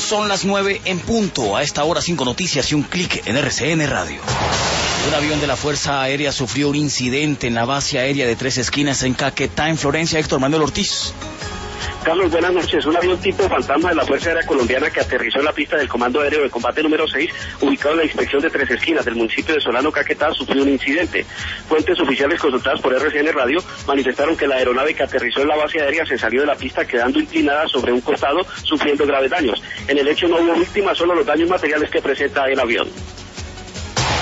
Son las 9 en punto. A esta hora 5 noticias y un clic en RCN Radio. Un avión de la Fuerza Aérea sufrió un incidente en la base aérea de Tres Esquinas en Caquetá, en Florencia. Héctor Manuel Ortiz. Carlos, buenas noches. Un avión tipo fantasma de la Fuerza Aérea Colombiana que aterrizó en la pista del Comando Aéreo de Combate número 6, ubicado en la inspección de Tres Esquinas del municipio de Solano, Caquetá, sufrió un incidente. Fuentes oficiales consultadas por RCN Radio manifestaron que la aeronave que aterrizó en la base aérea se salió de la pista quedando inclinada sobre un costado, sufriendo graves daños. En el hecho no hubo víctimas, solo los daños materiales que presenta el avión.